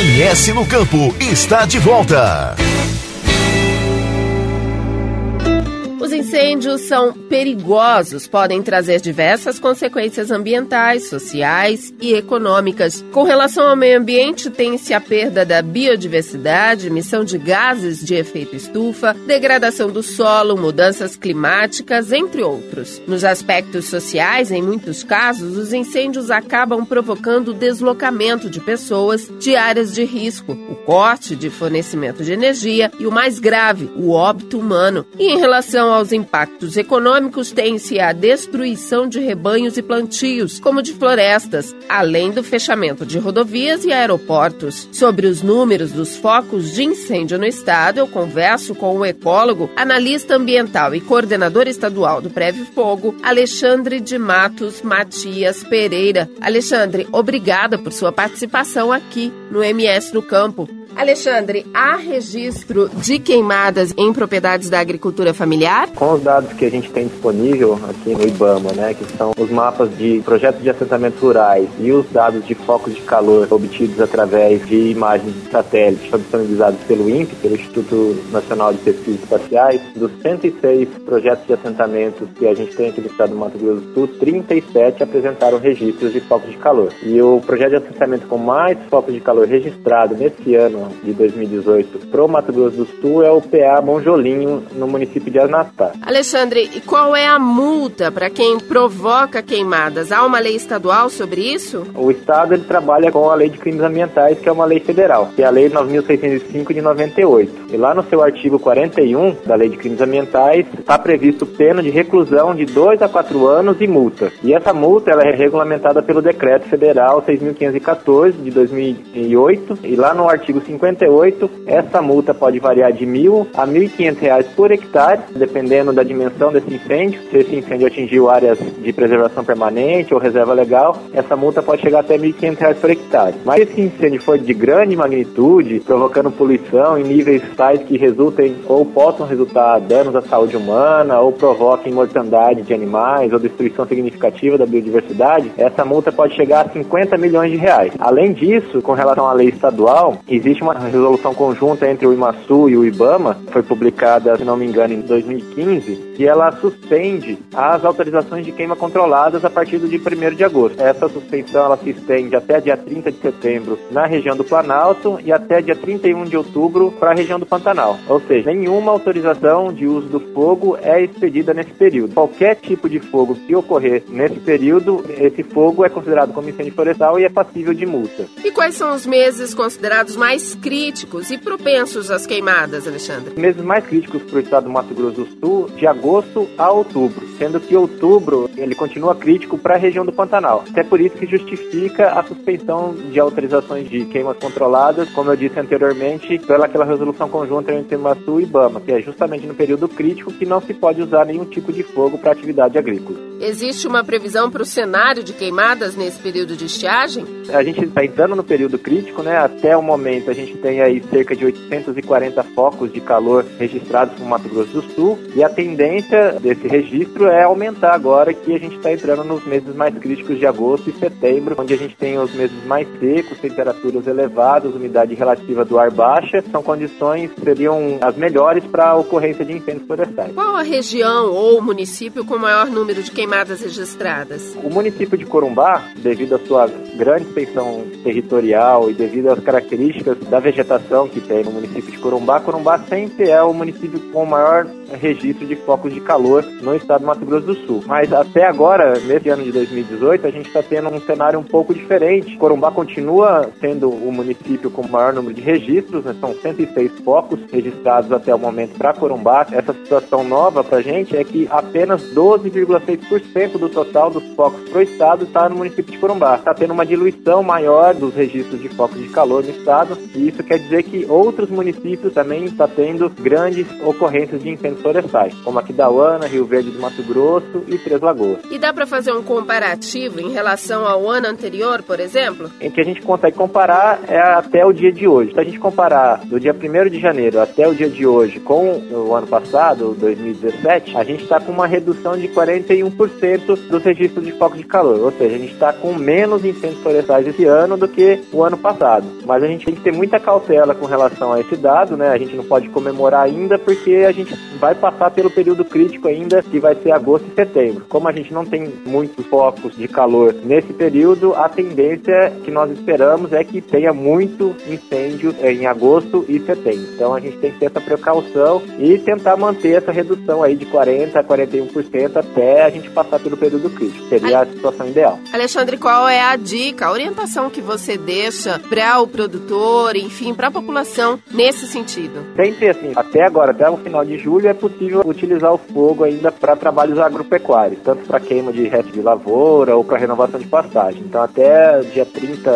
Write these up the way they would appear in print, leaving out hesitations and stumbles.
MS no Campo está de volta. Os incêndios são perigosos, podem trazer diversas consequências ambientais, sociais e econômicas. Com relação ao meio ambiente, tem-se a perda da biodiversidade, emissão de gases de efeito estufa, degradação do solo, mudanças climáticas, entre outros. Nos aspectos sociais, em muitos casos, os incêndios acabam provocando o deslocamento de pessoas de áreas de risco, o corte de fornecimento de energia e, o mais grave, o óbito humano. E em relação aos impactos econômicos, tem-se a destruição de rebanhos e plantios, como de florestas, além do fechamento de rodovias e aeroportos. Sobre os números dos focos de incêndio no estado, eu converso com o ecólogo, analista ambiental e coordenador estadual do Preve Fogo, Alexandre de Matos Matias Pereira. Alexandre, obrigada por sua participação aqui no MS no Campo. Alexandre, há registro de queimadas em propriedades da agricultura familiar? Com os dados que a gente tem disponível aqui no IBAMA, que são os mapas de projetos de assentamentos rurais e os dados de focos de calor obtidos através de imagens de satélite disponibilizados pelo INPE, pelo Instituto Nacional de Pesquisas Espaciais, dos 106 projetos de assentamentos que a gente tem aqui no estado do Mato Grosso do Sul, 37 apresentaram registros de focos de calor. E o projeto de assentamento com mais focos de calor registrado nesse ano de 2018 para o Mato Grosso do Sul é o PA Monjolinho, no município de Arnatá. Alexandre, e qual é a multa para quem provoca queimadas? Há uma lei estadual sobre isso? O estado ele trabalha com a Lei de Crimes Ambientais, que é uma lei federal, que é a Lei 9.605 de 98. E lá no seu artigo 41 da Lei de Crimes Ambientais está previsto pena de reclusão de 2 a 4 anos e multa. E essa multa ela é regulamentada pelo Decreto Federal 6.514 de 2008 e lá no artigo 58, essa multa pode variar de R$1.000 a R$1.500 por hectare, dependendo da dimensão desse incêndio. Se esse incêndio atingiu áreas de preservação permanente ou reserva legal, essa multa pode chegar até R$1.500 por hectare. Mas se esse incêndio for de grande magnitude, provocando poluição em níveis tais que resultem ou possam resultar danos à saúde humana ou provoquem mortandade de animais ou destruição significativa da biodiversidade, essa multa pode chegar a R$50 milhões. Além disso, com relação à lei estadual, existe uma resolução conjunta entre o IMASU e o IBAMA, foi publicada, se não me engano, em 2015, e ela suspende as autorizações de queima controladas a partir do dia 1º de agosto. Essa suspensão ela se estende até dia 30 de setembro na região do Planalto e até dia 31 de outubro para a região do Pantanal. Ou seja, nenhuma autorização de uso do fogo é expedida nesse período. Qualquer tipo de fogo que ocorrer nesse período, esse fogo é considerado como incêndio florestal e é passível de multa. E quais são os meses considerados mais críticos e propensos às queimadas, Alexandre? Os meses mais críticos para o estado do Mato Grosso do Sul, de agosto a outubro, sendo que outubro ele continua crítico para a região do Pantanal. Até por isso que justifica a suspensão de autorizações de queimas controladas, como eu disse anteriormente, pelaquela resolução conjunta entre IMASU e IBAMA, que é justamente no período crítico que não se pode usar nenhum tipo de fogo para atividade agrícola. Existe uma previsão para o cenário de queimadas nesse período de estiagem? A gente está entrando no período crítico, até o momento a gente tem aí cerca de 840 focos de calor registrados no Mato Grosso do Sul e a tendência desse registro é aumentar agora que a gente está entrando nos meses mais críticos de agosto e setembro, onde a gente tem os meses mais secos, temperaturas elevadas, umidade relativa do ar baixa, são condições que seriam as melhores para a ocorrência de incêndios florestais. Qual a região ou município com maior número de queimadas registradas? O município de Corumbá, devido à sua grande extensão territorial e devido às características da vegetação que tem no município de Corumbá, Corumbá sempre é o município com o maior registro de focos de calor no estado do Mato Grosso do Sul. Mas até agora, nesse ano de 2018, a gente está tendo um cenário um pouco diferente. Corumbá continua sendo o município com o maior número de registros, são 106 focos registrados até o momento para Corumbá. Essa situação nova para a gente é que apenas 12,6% do total dos focos para o estado está no município de Corumbá. Está tendo uma diluição maior dos registros de focos de calor no estado, e isso quer dizer que outros municípios também estão tendo grandes ocorrências de incêndios florestais, como Aquidauana, Rio Verde do Mato Grosso e Três Lagoas. E dá para fazer um comparativo em relação ao ano anterior, por exemplo? Em que a gente consegue comparar é até o dia de hoje. Se a gente comparar do dia 1º de janeiro até o dia de hoje com o ano passado, 2017, a gente está com uma redução de 41% dos registros de focos de calor. Ou seja, a gente está com menos incêndios florestais esse ano do que o ano passado. Mas a gente tem que ter muita cautela com relação a esse dado, né? A gente não pode comemorar ainda porque a gente vai passar pelo período crítico ainda, que vai ser agosto e setembro. Como a gente não tem muitos focos de calor nesse período, a tendência que nós esperamos é que tenha muito incêndio em agosto e setembro. Então a gente tem que ter essa precaução e tentar manter essa redução aí de 40% a 41% até a gente passar pelo período crítico. Seria a situação ideal. Alexandre, qual é a dica, a orientação que você deixa para o produtor, enfim, para a população nesse sentido? Sempre assim, até agora, até o final de julho, é possível utilizar o fogo ainda para trabalhos agropecuários, tanto para queima de resto de lavoura ou para renovação de pastagem. Então até dia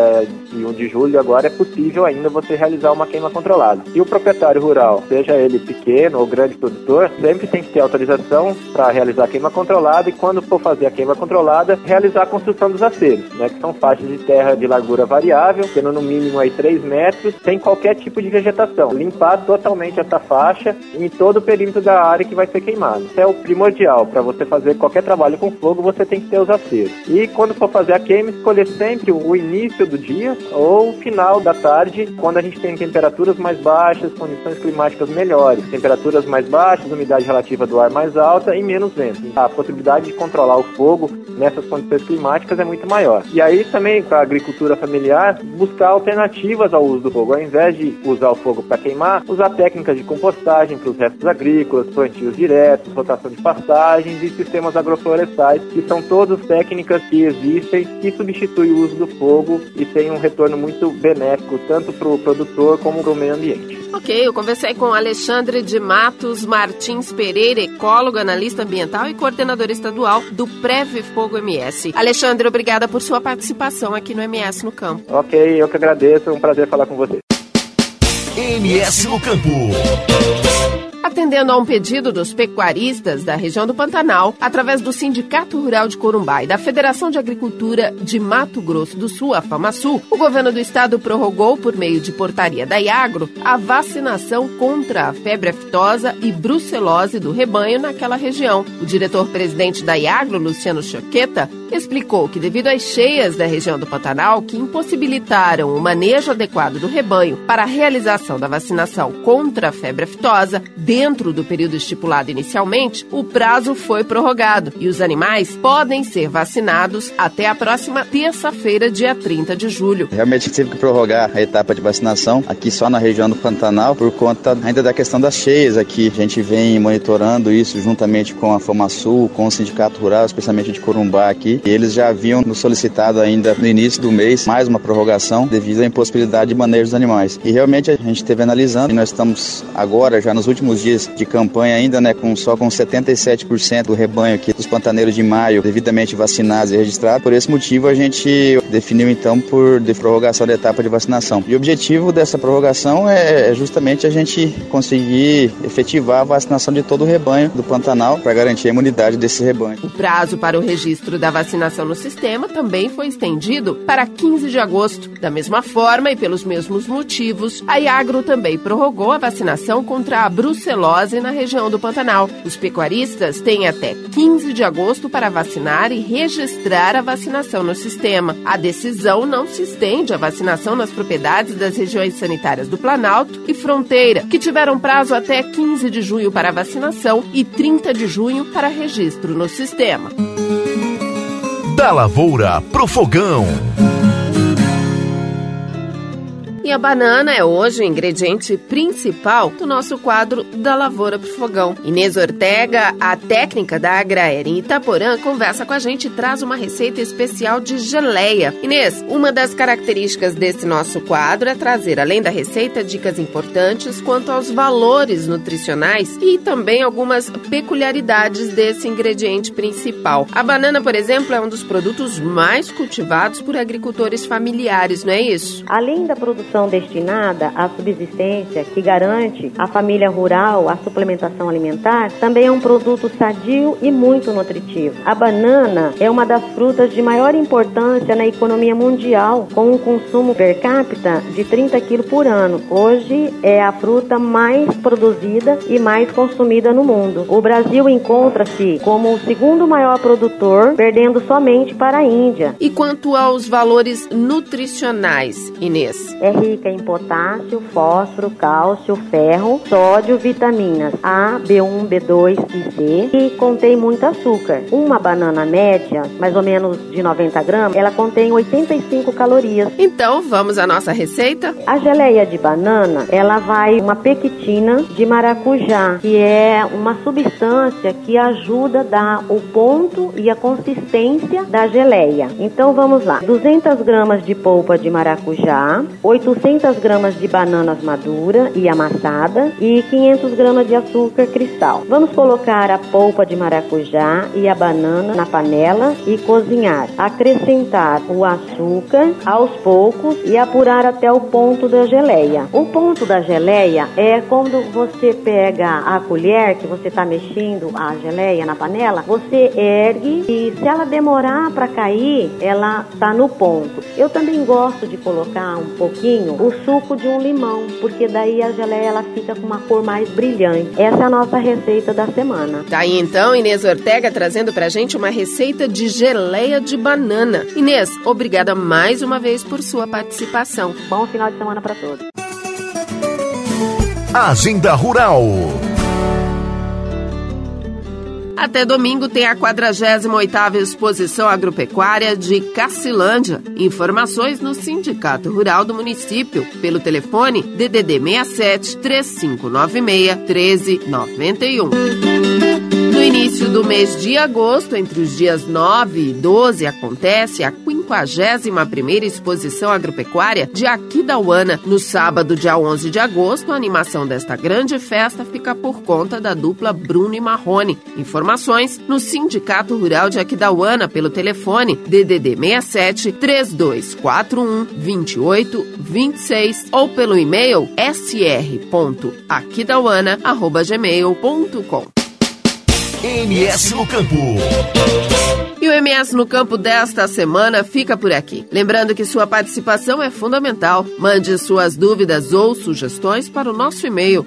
31 de julho agora é possível ainda você realizar uma queima controlada. E o proprietário rural, seja ele pequeno ou grande produtor, sempre tem que ter autorização para realizar a queima controlada e quando for fazer a queima controlada, realizar a construção dos aceros, né, que são faixas de terra de largura variável, tendo no mínimo aí 3 metros, sem qualquer tipo de vegetação. Limpar totalmente essa faixa em todo o perímetro da área que vai ser queimado. Isso é o primordial. Para você fazer qualquer trabalho com fogo, você tem que ter os aceros. E quando for fazer a queima, escolher sempre o início do dia ou o final da tarde, quando a gente tem temperaturas mais baixas, condições climáticas melhores. Temperaturas mais baixas, umidade relativa do ar mais alta e menos vento. A possibilidade de controlar o fogo nessas condições climáticas é muito maior. E aí também, para a agricultura familiar, buscar alternativas ao uso do fogo. Ao invés de usar o fogo para queimar, usar técnicas de compostagem para os restos agrícolas, plantios diretos, rotação de pastagens e sistemas agroflorestais, que são todas técnicas que existem que substituem o uso do fogo e tem um retorno muito benéfico tanto para o produtor como para o meio ambiente. Ok, eu conversei com Alexandre de Matos Martins Pereira, ecólogo, analista ambiental e coordenador estadual do Preve Fogo MS. Alexandre, obrigada por sua participação aqui no MS no Campo. Ok, eu que agradeço, é um prazer falar com você. MS no Campo. Atendendo a um pedido dos pecuaristas da região do Pantanal, através do Sindicato Rural de Corumbá e da Federação de Agricultura de Mato Grosso do Sul, a FAMASUL, o governo do estado prorrogou, por meio de portaria da IAGRO, a vacinação contra a febre aftosa e brucelose do rebanho naquela região. O diretor-presidente da IAGRO, Luciano Choqueta, explicou que devido às cheias da região do Pantanal, que impossibilitaram o manejo adequado do rebanho para a realização da vacinação contra a febre aftosa, dentro do período estipulado inicialmente, o prazo foi prorrogado e os animais podem ser vacinados até a próxima terça-feira, dia 30 de julho. Realmente tive que prorrogar a etapa de vacinação aqui só na região do Pantanal por conta ainda da questão das cheias aqui. A gente vem monitorando isso juntamente com a FAMASUL, com o Sindicato Rural, especialmente de Corumbá aqui. E eles já haviam nos solicitado ainda no início do mês mais uma prorrogação devido à impossibilidade de manejo dos animais. E realmente a gente esteve analisando e nós estamos agora já nos últimos dias de campanha ainda, né, com 77% do rebanho aqui dos pantaneiros de maio devidamente vacinados e registrados. Por esse motivo a gente definiu então por prorrogação da etapa de vacinação. E o objetivo dessa prorrogação é justamente a gente conseguir efetivar a vacinação de todo o rebanho do Pantanal para garantir a imunidade desse rebanho. O prazo para o registro da vacinação no sistema também foi estendido para 15 de agosto. Da mesma forma e pelos mesmos motivos, a IAGRO também prorrogou a vacinação contra a brucelose na região do Pantanal. Os pecuaristas têm até 15 de agosto para vacinar e registrar a vacinação no sistema. A decisão não se estende à vacinação nas propriedades das regiões sanitárias do Planalto e Fronteira, que tiveram prazo até 15 de junho para vacinação e 30 de junho para registro no sistema. Da lavoura pro fogão. E a banana é hoje o ingrediente principal do nosso quadro Da Lavoura pro Fogão. Inês Ortega, a técnica da Agraera em Itaporã, conversa com a gente e traz uma receita especial de geleia. Inês, uma das características desse nosso quadro é trazer, além da receita, dicas importantes quanto aos valores nutricionais e também algumas peculiaridades desse ingrediente principal. A banana, por exemplo, é um dos produtos mais cultivados por agricultores familiares, não é isso? Além da produção alimentação destinada à subsistência, que garante à família rural a suplementação alimentar, também é um produto sadio e muito nutritivo. A banana é uma das frutas de maior importância na economia mundial, com um consumo per capita de 30 kg por ano. Hoje é a fruta mais produzida e mais consumida no mundo. O Brasil encontra-se como o segundo maior produtor, perdendo somente para a Índia. E quanto aos valores nutricionais, Inês? É rica em potássio, fósforo, cálcio, ferro, sódio, vitaminas A, B1, B2 e C, e contém muito açúcar. Uma banana média, mais ou menos de 90 gramas, ela contém 85 calorias. Então, vamos à nossa receita? A geleia de banana, ela vai uma pectina de maracujá, que é uma substância que ajuda a dar o ponto e a consistência da geleia. Então, vamos lá. 200 gramas de polpa de maracujá, 800 gramas de bananas maduras e amassadas e 500 gramas de açúcar cristal. Vamos colocar a polpa de maracujá e a banana na panela e cozinhar. Acrescentar o açúcar aos poucos e apurar até o ponto da geleia. O ponto da geleia é quando você pega a colher que você está mexendo a geleia na panela, você ergue e se ela demorar para cair, ela está no ponto. Eu também gosto de colocar um pouquinho o suco de um limão, porque daí a geleia ela fica com uma cor mais brilhante. Essa é a nossa receita da semana. Tá aí então Inês Ortega trazendo pra gente uma receita de geleia de banana. Inês, obrigada mais uma vez por sua participação. Bom final de semana para todos. Agenda Rural. Até domingo tem a 48ª Exposição Agropecuária de Cacilândia. Informações no Sindicato Rural do município, pelo telefone DDD 67 3596 1391. No início do mês de agosto, entre os dias 9 e 12, acontece a 51ª Exposição Agropecuária de Aquidauana. No sábado, dia 11 de agosto, a animação desta grande festa fica por conta da dupla Bruno e Marrone. Informações no Sindicato Rural de Aquidauana pelo telefone DDD 67 3241 2826 ou pelo e-mail sr.aquidauana@gmail.com. MS no Campo. E o MS no Campo desta semana fica por aqui. Lembrando que sua participação é fundamental. Mande suas dúvidas ou sugestões para o nosso e-mail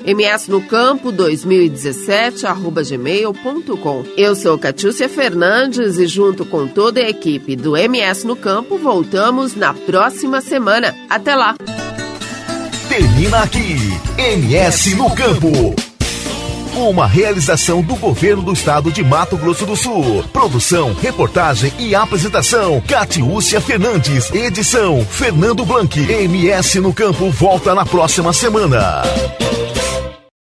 msnocampo2017@gmail.com. Eu sou Catiúcia Fernandes e junto com toda a equipe do MS no Campo voltamos na próxima semana. Até lá! Termina aqui, MS no Campo. Uma realização do Governo do Estado de Mato Grosso do Sul. Produção, reportagem e apresentação, Catiúcia Fernandes. Edição, Fernando Blanqui. MS no Campo volta na próxima semana.